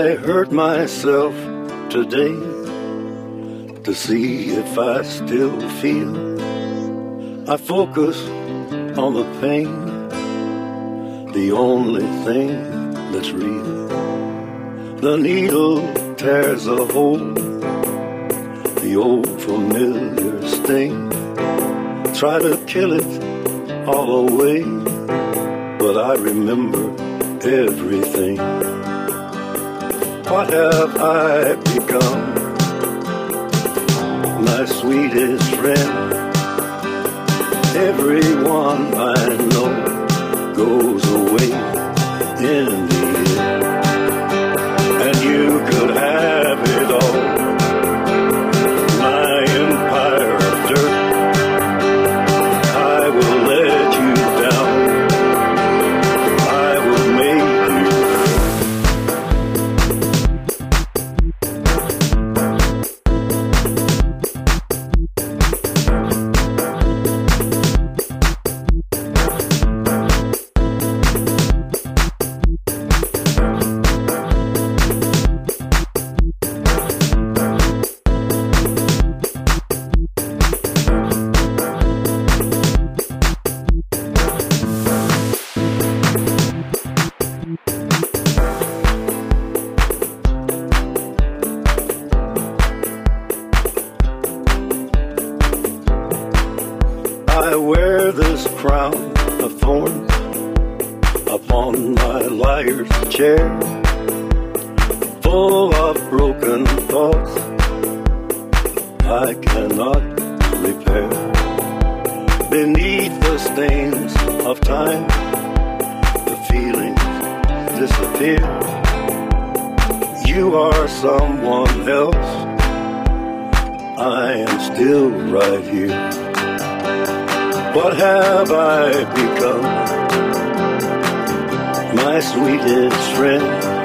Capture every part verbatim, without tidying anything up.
I hurt myself today to see if I still feel. I focus on the pain, the only thing that's real. The needle tears a hole, the old familiar sting. Try to kill it all away, but I remember everything. What have I become, my sweetest friend? Everyone I know goes away in the end, and you could have it all, my empire of dirt. I will let you down, I will make you I wear this crown of thorns upon my liar's chair, full of broken thoughts I cannot repair. Beneath the stains of time, the feelings disappear. You are someone else, I am still right here. What have I become, my sweetest friend?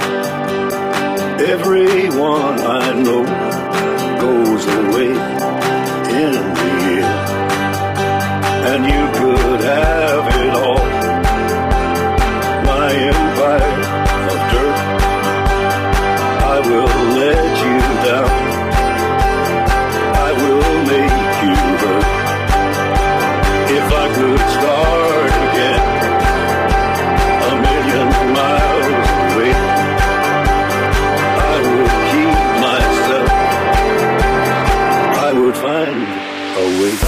Everyone I know goes away in the end, and you could have it all, my empire of dirt. I will let you down, I will make you hurt. If I could start again, a million miles away, I would keep myself, I would find a way.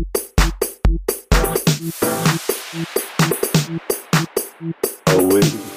Away.